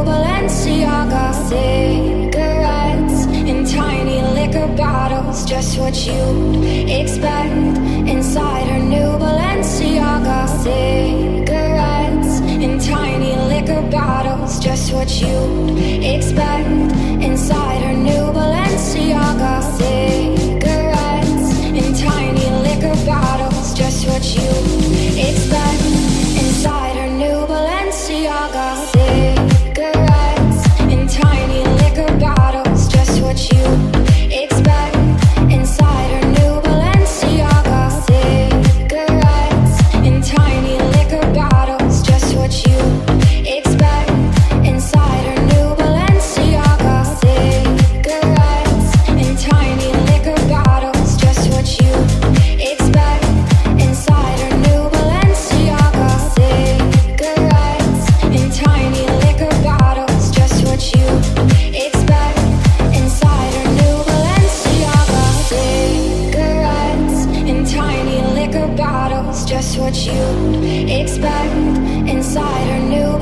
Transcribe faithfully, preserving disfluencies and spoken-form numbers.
Balenciaga. Cigarettes in tiny liquor bottles, just what you'd expect inside her new Balenciaga. Cigarettes in tiny liquor bottles, just what you'd expect inside her new Balenciaga. Cigarettes in tiny liquor bottles, just what you'd expect inside her new Balenciaga. Cigarettes in tiny liquor bottles, just what you'd expect inside her new Balenciaga. Cigarettes in tiny liquor bottles, just what you'd expect inside her new Balenciaga. Cigarettes in tiny liquor bottles, just what you'd expect inside her new Balenciaga. Cigarettes in tiny liquor bottles, just what you'd expect inside her new Balenciaga. Cigarettes in tiny liquor bottles, just what you'd expect inside her new